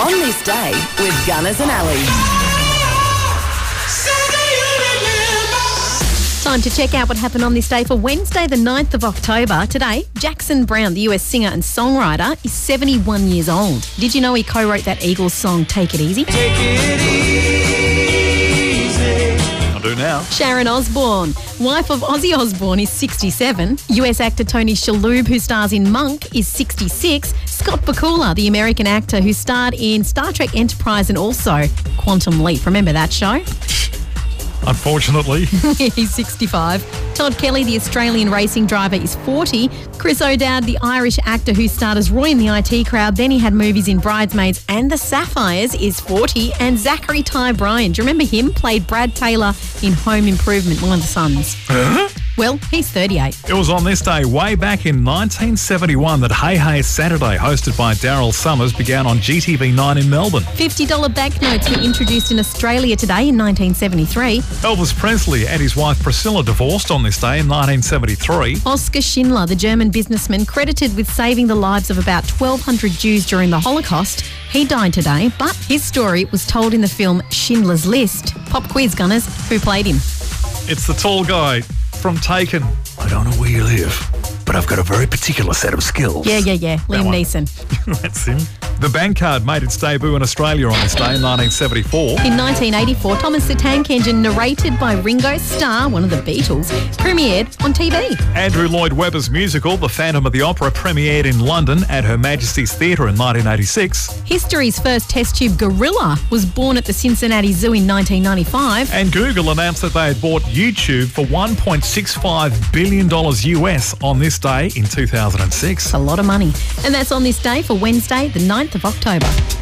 On This Day with Gunners and Ali. Time to check out what happened on this day for Wednesday, the 9th of October. Today, Jackson Browne, the US singer and songwriter, is 71 years old. Did you know he co-wrote that Eagles song, Take It Easy? Take it easy. I do now. Sharon Osbourne, wife of Ozzy Osbourne, is 67. US actor Tony Shalhoub, who stars in Monk, is 66. Scott Bakula, the American actor who starred in Star Trek Enterprise and also Quantum Leap. Remember that show? Unfortunately. He's 65. Todd Kelly, the Australian racing driver, is 40. Chris O'Dowd, the Irish actor who starred as Roy in the IT Crowd, then he had movies in Bridesmaids and The Sapphires, is 40. And Zachary Ty Bryan, do you remember him? Played Brad Taylor in Home Improvement, one of the sons. Well, he's 38. It was on this day, way back in 1971, that Hey Hey Saturday, hosted by Daryl Summers, began on GTV9 in Melbourne. $50 banknotes were introduced in Australia today in 1973. Elvis Presley and his wife Priscilla divorced on this day in 1973. Oskar Schindler, the German businessman credited with saving the lives of about 1,200 Jews during the Holocaust, he died today, but his story was told in the film Schindler's List. Pop quiz, Gunners, who played him? It's the tall guy from Taken. I don't know where you live, but I've got a very particular set of skills. Yeah. Liam Neeson. That's him. The Bank Card made its debut in Australia on this day in 1974. In 1984, Thomas the Tank Engine, narrated by Ringo Starr, one of the Beatles, premiered on TV. Andrew Lloyd Webber's musical, The Phantom of the Opera, premiered in London at Her Majesty's Theatre in 1986. History's first test tube gorilla was born at the Cincinnati Zoo in 1995. And Google announced that they had bought YouTube for $1.65 billion US on this day in 2006. That's a lot of money. And that's on this day for Wednesday, the 9th of October.